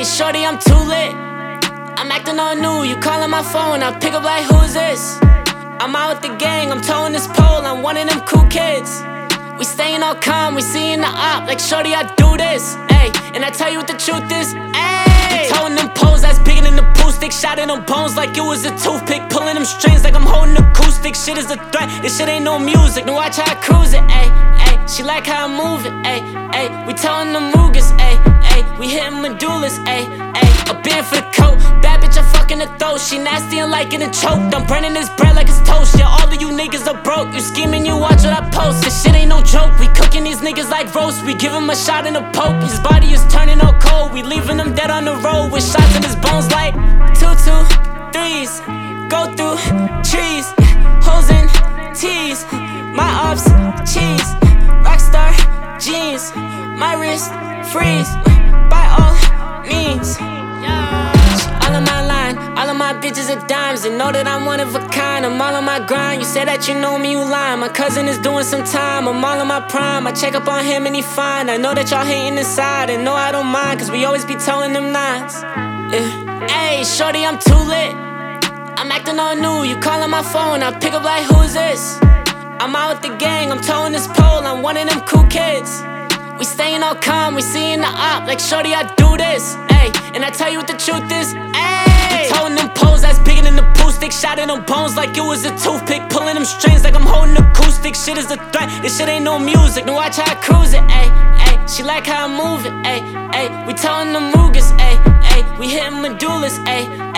Ayy, shorty, I'm too lit. I'm acting all new, you calling my phone, I pick up like, who's this? I'm out with the gang, I'm towing this pole, I'm one of them cool kids. We staying all calm, we seeing the op, like shorty, I do this. Ayy, and I tell you what the truth is. Ayy, towing them poles, that's bigger than the pool stick. Shot in them bones like it was a toothpick. Pulling them strings like I'm holding acoustic. Shit is a threat, this shit ain't no music. Now watch how I cruise it, ayy, ayy. She like how I move it, ayy, ayy. We towing them Rugas, ayy, ayy. We hitting medullas, ayy, ayy. A band for the coat, bad bitch, I fucking the throat. She nasty and like getting choked. I'm burning this bread like it's toast. Yeah, all of you niggas are broke. You scheming, you watch what I post. This shit ain't no joke. We cooking these niggas like roast. We give him a shot in the poke. His body is turning all cold. We leaving him dead on the road with shots in his bones like 2, 2, 3s. Go through trees, hoes and tees. My ops, cheese. Rockstar jeans. My wrist, freeze. By all means. All of my line, all of my bitches are dimes. They know that I'm one of a kind. I'm all on my grind. You say that you know me, you lying. My cousin is doing some time. I'm all on my prime. I check up on him and he fine. I know that y'all hating inside, and no, I don't mind, cause we always be towing them nines. Ayy, shorty, I'm too lit. I'm acting all new, you calling my phone, I pick up like, who's this? I'm out with the gang, I'm towing this pole, I'm one of them cool kids. We staying all calm, we seeing the op, like shorty, I do this. Ayy, and I tell you what the truth is. Ayy, towing them poles, that's bigger than the pool stick. Shot in them bones like it was a toothpick. Pulling them strings like I'm holding acoustic. Shit is a threat, this shit ain't no music. Now watch how I cruise it, ayy, ayy. She like how I move it, ayy, ayy. We towing them Rugas, ayy, ayy. We hitting medullas, ayy.